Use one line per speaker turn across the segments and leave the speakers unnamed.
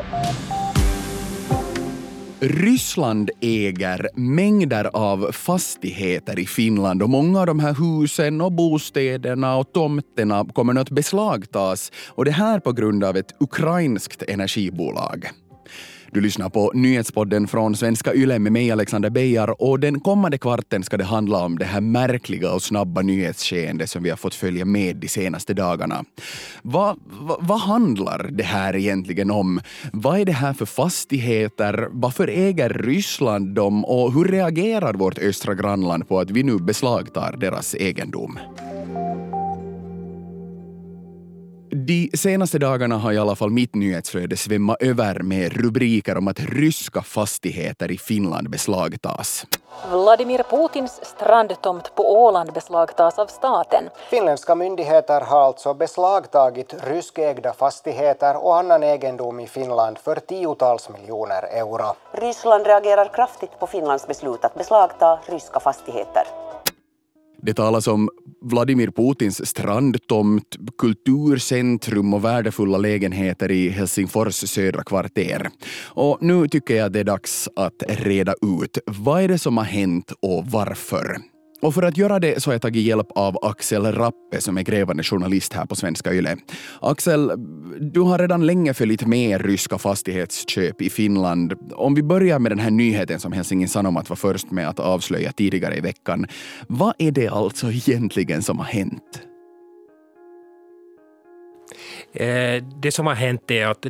Ryssland äger mängder av fastigheter i Finland och många av de här husen och bostäderna och tomterna kommer att beslagtas, och det här på grund av ett ukrainskt energibolag. Du lyssnar på nyhetspodden från Svenska Yle med mig Alexander Beijer, och den kommande kvarten ska det handla om det här märkliga och snabba nyhetsskeende som vi har fått följa med de senaste dagarna. Vad handlar det här egentligen om? Vad är det här för fastigheter? Varför äger Ryssland dem? Och hur reagerar vårt östra grannland på att vi nu beslagtar deras egendom? De senaste dagarna har i alla fall mitt nyhetsflöde svämmat över med rubriker om att ryska fastigheter i Finland beslagtas.
Vladimir Putins strandtomt på Åland beslagtas av staten.
Finländska myndigheter har alltså beslagtagit ryskägda fastigheter och annan egendom i Finland för tiotals miljoner euro.
Ryssland reagerar kraftigt på Finlands beslut att beslagta ryska fastigheter.
Det talas om Vladimir Putins strandtomt, kulturcentrum och värdefulla lägenheter i Helsingfors södra kvarter. Och nu tycker jag det är dags att reda ut vad är det som har hänt och varför. Och för att göra det så har jag tagit hjälp av Axel Rappe som är grävande journalist här på Svenska Yle. Axel, du har redan länge följt med ryska fastighetsköp i Finland. Om vi börjar med den här nyheten som Helsingin Sanomat var först med att avslöja tidigare i veckan. Vad är det alltså egentligen som har hänt?
Det som har hänt är att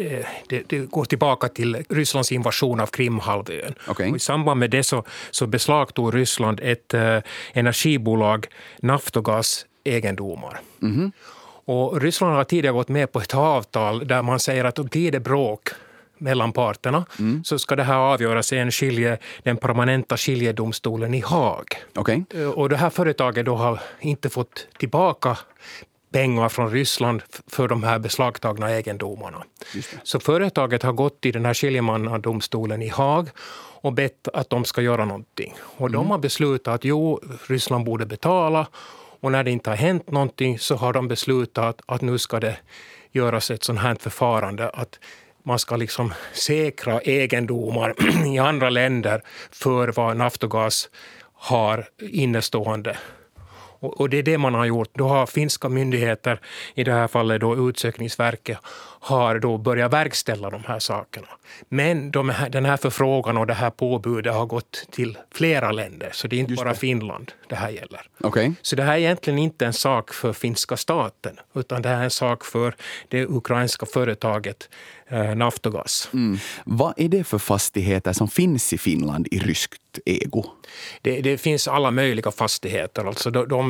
det går tillbaka till Rysslands invasion av Krimhalvön.
Okay.
Och i samband med det så beslagtog Ryssland ett energibolag, Naftogaz, egendomar. Mm-hmm. Och Ryssland har tidigare gått med på ett avtal där man säger att om det är bråk mellan parterna så ska det här avgöras i den permanenta skiljedomstolen i Haag.
Okay.
Och det här företaget då har inte fått tillbaka pengar från Ryssland för de här beslagtagna egendomarna. Så företaget har gått i den här skiljemannadomstolen i Haag och bett att de ska göra någonting. Och de har beslutat att Ryssland borde betala, och när det inte har hänt någonting så har de beslutat att nu ska det göras ett sånt här förfarande att man ska liksom säkra egendomar i andra länder för vad Naftogaz har innestående. Och det är det man har gjort. Då har finska myndigheter, i det här fallet då Utsökningsverket, har då börjat verkställa de här sakerna. Men den här förfrågan och det här påbudet har gått till flera länder. Så det är inte bara Finland det här gäller.
Okay.
Så det här är egentligen inte en sak för finska staten, utan det här är en sak för det ukrainska företaget Naftogaz.
Vad är det för fastigheter som finns i Finland i ryskt ägo?
Det finns alla möjliga fastigheter. Alltså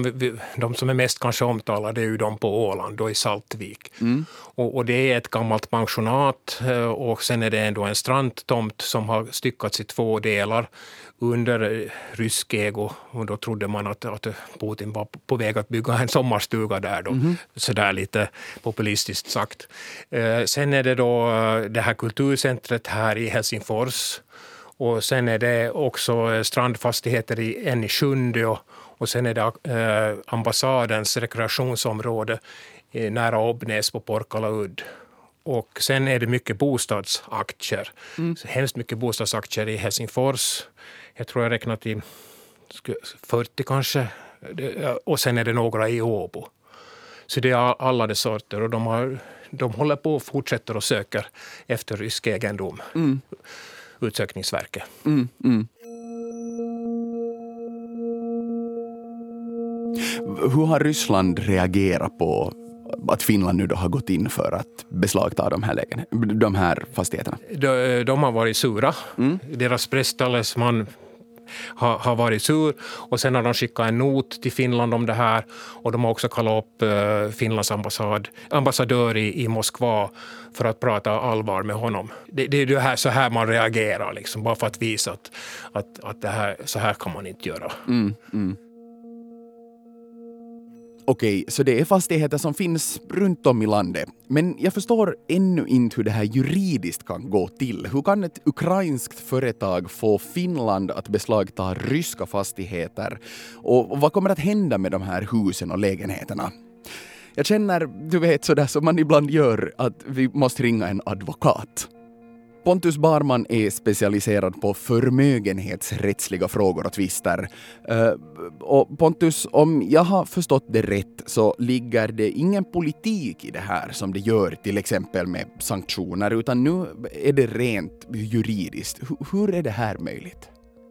de som är mest kanske omtalade är ju de på Åland och i Saltvik. Och det är ett gammalt pensionat, och sen är det ändå en strandtomt som har styckats i 2 delar under rysk ägo. Och då trodde man att Putin var på väg att bygga en sommarstuga där då. Sådär lite populistiskt sagt. Sen är det då det här kulturcentret här i Helsingfors. Och sen är det också strandfastigheter i Sjunde, och sen är det ambassadens rekreationsområde nära Obnäs på Porkala udd. Och sen är det mycket bostadsaktier. Så hemskt mycket bostadsaktier i Helsingfors. Jag tror jag räknat till 40 kanske. Och sen är det några i Åbo. Så det är alla de sorter, och de håller på och fortsätter och söker efter rysk egendom. Utsökningsverket.
Hur har Ryssland reagerat på att Finland nu då har gått in för att beslagta de här fastigheterna?
De har varit sura. Deras presstalesman har varit sur, och sen har de skickat en not till Finland om det här, och de har också kallat upp Finlands ambassadör i Moskva för att prata allvar med honom. Det är det här, så här man reagerar liksom, bara för att visa att det här, så här kan man inte göra.
Okej, så det är fastigheter som finns runt om i landet. Men jag förstår ännu inte hur det här juridiskt kan gå till. Hur kan ett ukrainskt företag få Finland att beslagta ryska fastigheter? Och vad kommer att hända med de här husen och lägenheterna? Jag känner, du vet sådär som man ibland gör, att vi måste ringa en advokat. Pontus Barman är specialiserad på förmögenhetsrättsliga frågor och tvister. Och Pontus, om jag har förstått det rätt så ligger det ingen politik i det här som det gör till exempel med sanktioner, utan nu är det rent juridiskt. Hur är det här möjligt?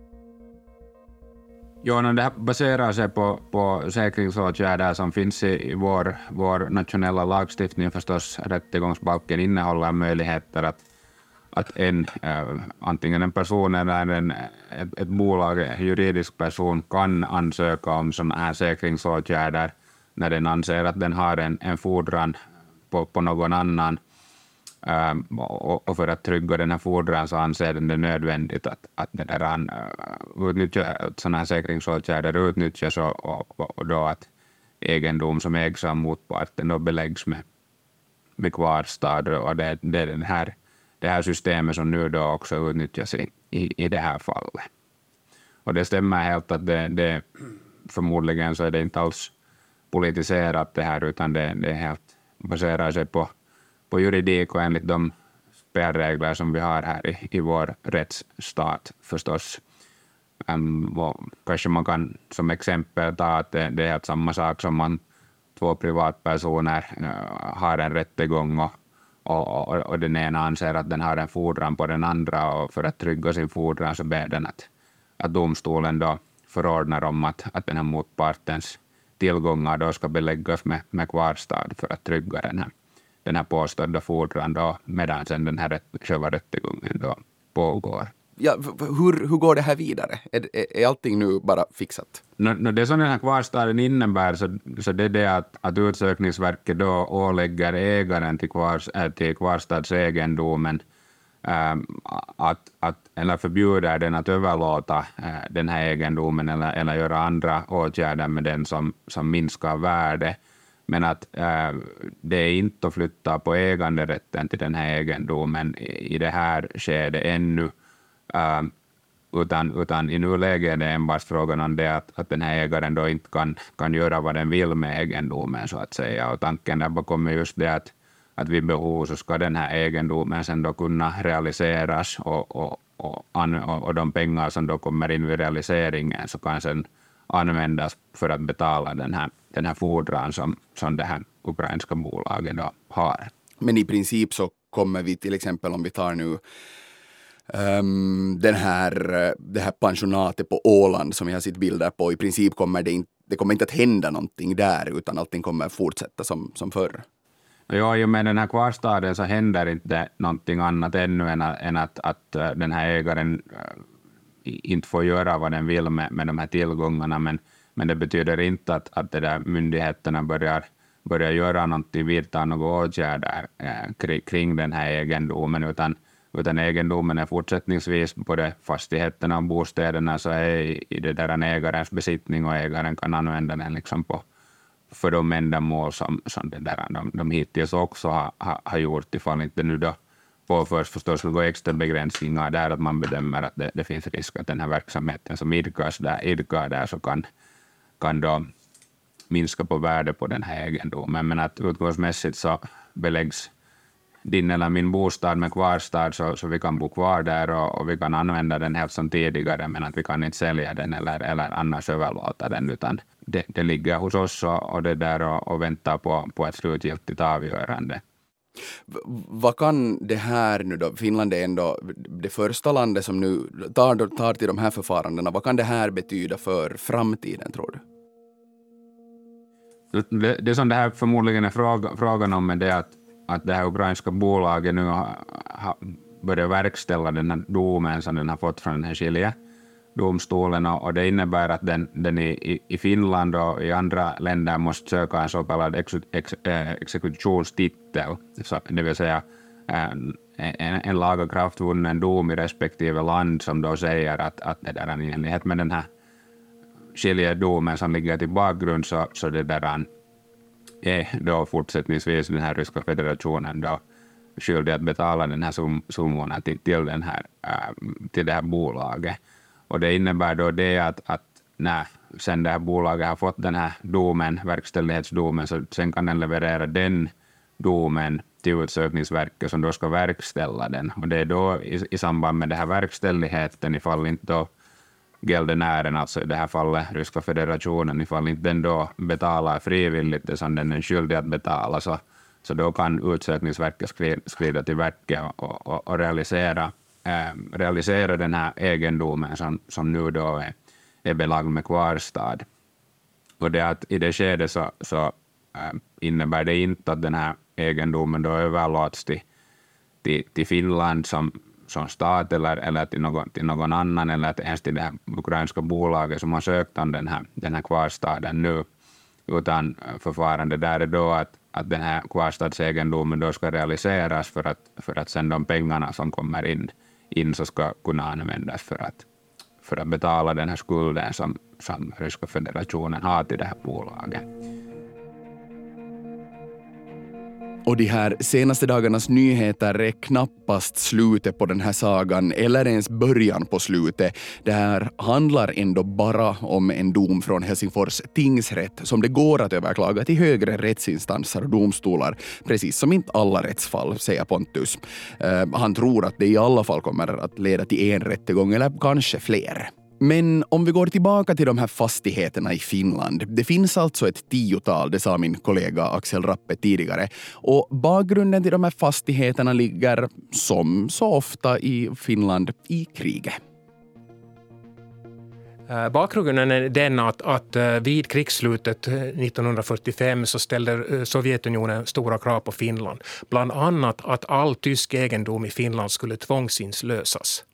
Jo, det här baserar sig på säkringsåtgärder som finns i vår nationella lagstiftning. Förstås, rättegångsbalken innehåller möjligheter att antingen en person eller ett bolag, en juridisk person, kan ansöka om sådana här säkringsåtgärder när den anser att den har en fordran på någon annan. Och för att trygga den här fordran så anser den det nödvändigt att sådana här säkringsåtgärder utnyttjas och då att egendom som ägs av motparten då beläggs med kvarstad. Och det är det här systemet som nu då också utnyttjas i det här fallet. Och det stämmer helt att det förmodligen så är det inte alls politiserat det här, utan det är helt baserar sig på juridik och enligt de spelregler som vi har här i vår rättsstat förstås. Kanske man kan som exempel ta att det är helt samma sak som man två privatpersoner har en rättegång och den ena anser att den har en fordran på den andra, och för att trygga sin fordran så ber den att domstolen då förordnar om att den här motpartens tillgångar då ska beläggas med kvarstad för att trygga den här påstådda fordran då, medan sen den här själva rättegången då pågår.
Ja, hur går det här vidare? Är allting nu bara fixat?
Det som den här kvarstaden innebär så det är det att utsökningsverket då ålägger ägaren till kvarstadsegendomen eller förbjuder den att överlåta den här egendomen eller göra andra åtgärder med den som minskar värde. Men att det är inte att flytta på äganderätten till den här egendomen i det här skedet ännu. Utan i nuläget är det enbart frågan om det att den här ägaren då inte kan göra vad den vill med egendomen så att säga. Och tanken där bakom är just det att vid behov så ska den här egendomen sen då kunna realiseras och de pengar som då kommer in vid realiseringen så kan sen användas för att betala den här fordran som det här ukrainska bolaget då har.
Men i princip så kommer vi till exempel, om vi tar nu det här pensionatet på Åland som jag har sett bilder på, i princip kommer det kommer inte att hända någonting där, utan allting kommer fortsätta som förr.
Ja, med den här kvarstaden så händer inte någonting annat ännu än att den här ägaren inte får göra vad den vill med de här tillgångarna, men det betyder inte att det där myndigheterna börjar göra någonting, vidta några åtgärder kring den här egendomen, utan egendomen är fortsättningsvis både fastigheterna och bostäderna så är i det där en ägarens besittning, och ägaren kan använda den liksom för de ändamål som det där, de hittills också har gjort, ifall inte nu då påförs förstås några extra begränsningar där att man bedömer att det finns risk att den här verksamheten som idkar där så kan då minska på värde på den här egendomen. Men att utgångsmässigt så beläggs din eller min bostad med kvarstad så vi kan bo kvar där och vi kan använda den helt som tidigare, men att vi kan inte sälja den eller annars överlåta den, utan det ligger hos oss och det där och väntar på ett slutgiltigt avgörande.
Vad kan det här nu då, Finland är ändå det första landet som nu tar till de här förfarandena, vad kan det här betyda för framtiden, tror du?
Det som det här förmodligen är frågan om är det att det här ukrainska bolaget nu har börjat verkställa den här domen som den har fått från den här skiljedomstolen, och det innebär att den i Finland och i andra länder måste söka en så kallad exekutionstitel, det vill säga en lagakraftvunnen dom i respektive land som då säger att det där i enlighet med den här skiljedomen som ligger till bakgrund så det där är då fortsättningsvis den här ryska federationen då skyldig att betala den här summorna till det här bolaget. Och det innebär då det att när sen det här bolaget har fått den här domen, verkställighetsdomen, så sen kan den leverera den domen till utsökningsverket som då ska verkställa den. Och det är då i samband med den här verkställigheten, ifall inte då gäldenären, alltså i det här fallet Ryska federationen, ifall inte den då betalar frivilligt det som den är skyldig att betala, så då kan utsökningsverket skrida till verket och realisera den här egendomen som nu då är belagd med kvarstad. Och det att i det skedet så innebär det inte att den här egendomen då överlåts till Finland som stat eller till någon annan, eller ens till det här ukrainska bolaget som har sökt om den här kvarstaden nu, utan förfarande där är då att den här kvarstadsegendomen då ska realiseras för att sen de pengarna som kommer in så ska kunna användas för att betala den här skulden som Ryska federationen har till det här bolaget.
Och de här senaste dagarnas nyheter är knappast slutet på den här sagan eller ens början på slutet. Det här handlar ändå bara om en dom från Helsingfors tingsrätt som det går att överklaga till högre rättsinstanser och domstolar, precis som inte alla rättsfall, säger Pontus. Han tror att det i alla fall kommer att leda till en rättegång eller kanske fler. Men om vi går tillbaka till de här fastigheterna i Finland. Det finns alltså ett 10-tal, det sa min kollega Axel Rappe tidigare. Och bakgrunden till de här fastigheterna ligger, som så ofta i Finland, i kriget.
Bakgrunden är den att vid krigsslutet 1945 så ställde Sovjetunionen stora krav på Finland. Bland annat att all tysk egendom i Finland skulle tvångsinslösas.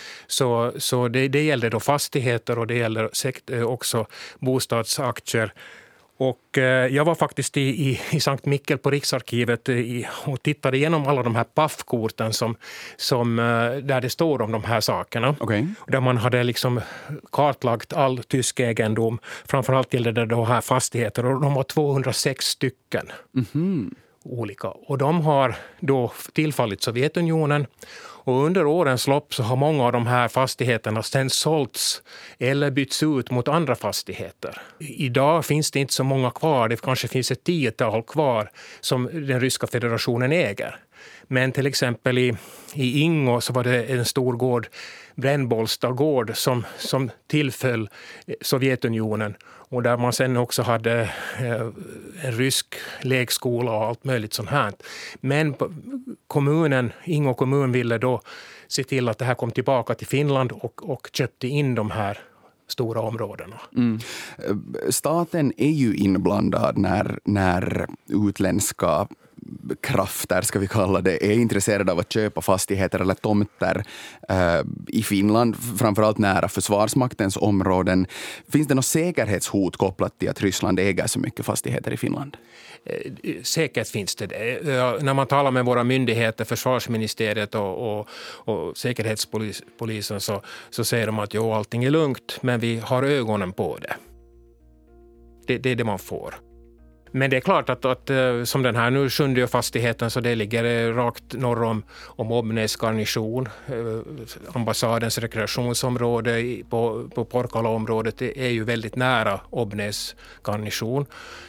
Så det gällde då fastigheter och det gäller också bostadsaktier. Och jag var faktiskt i Sankt Mikkel på Riksarkivet och tittade igenom alla de här paffkorten som där det står om de här sakerna.
Okay.
Där man hade liksom kartlagt all tysk egendom. Framförallt gällde det då här fastigheter och de var 206 stycken. Mm-hmm. Olika. Och de har då tillfallit Sovjetunionen. Och under årens lopp så har många av de här fastigheterna sen sålts eller bytts ut mot andra fastigheter. Idag finns det inte så många kvar. Det kanske finns ett 10-tal kvar som den ryska federationen äger. Men till exempel i Ingå så var det en stor gård, Brännbollsta gård, som tillföll Sovjetunionen. Och där man sen också hade en rysk lekskola och allt möjligt sånt här. Men Ingå kommun ville då se till att det här kom tillbaka till Finland och köpte in de här stora områdena. Mm.
Staten är ju inblandad när utländska krafter, ska vi kalla det, är intresserade av att köpa fastigheter eller tomter i Finland, framförallt nära försvarsmaktens områden. Finns det något säkerhetshot kopplat till att Ryssland äger så mycket fastigheter i Finland?
Säkert finns det. När man talar med våra myndigheter, försvarsministeriet och säkerhetspolisen så säger de att allting är lugnt, men vi har ögonen på det. Det är det man får. Men det är klart att som den här nu sjunde fastigheten så det ligger rakt norr om Obnäs garnison. Ambassadens rekreationsområde på Porkala-området är ju väldigt nära Obnäs garnison.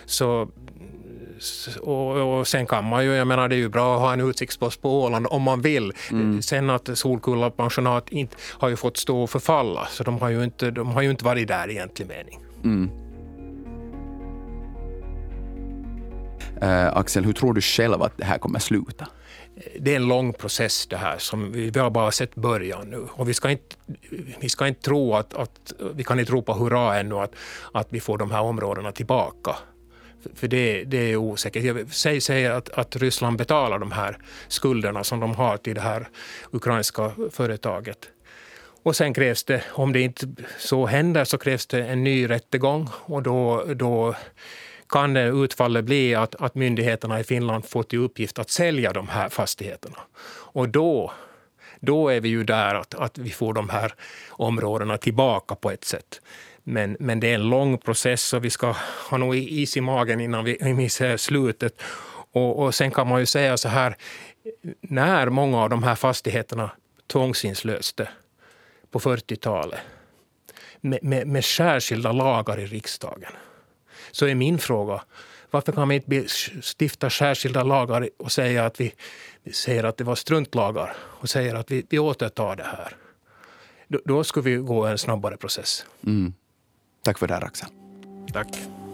Och sen kan man ju, jag menar det är ju bra att ha en utsiktspost på Åland om man vill. Sen att Solkulla pensionat inte har ju fått stå och förfalla, så de har ju inte varit där i egentlig mening. Mm.
Axel, hur tror du själv att det här kommer sluta?
Det är en lång process det här som vi har bara sett början nu. Och vi ska inte tro att vi kan inte ropa hurra ännu att vi får de här områdena tillbaka. För det är osäkert. Säg att Ryssland betalar de här skulderna som de har till det här ukrainska företaget. Och sen krävs det, om det inte så händer, så krävs det en ny rättegång. Och då kan det utfallet bli att myndigheterna i Finland får till uppgift att sälja de här fastigheterna. Och då är vi ju där att vi får de här områdena tillbaka på ett sätt. Men det är en lång process och vi ska ha nog is i magen innan vi ser slutet. Och sen kan man ju säga så här, när många av de här fastigheterna tvångsinslöste på 40-talet. med särskilda lagar i riksdagen. Så är min fråga, varför kan vi inte stifta särskilda lagar och säga att vi säger att det var struntlagar och säger att vi återtar det här? Då skulle vi gå en snabbare process.
Tack för det här, Axel.
Tack.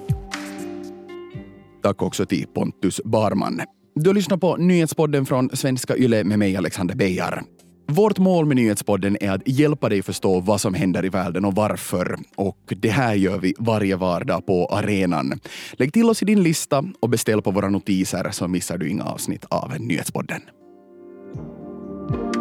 Tack också till Pontus Barman. Du lyssnar på Nyhetspodden från Svenska Yle med mig, Alexander Beijar. Vårt mål med Nyhetspodden är att hjälpa dig förstå vad som händer i världen och varför. Och det här gör vi varje vardag på arenan. Lägg till oss i din lista och beställ på våra notiser så missar du inga avsnitt av Nyhetspodden.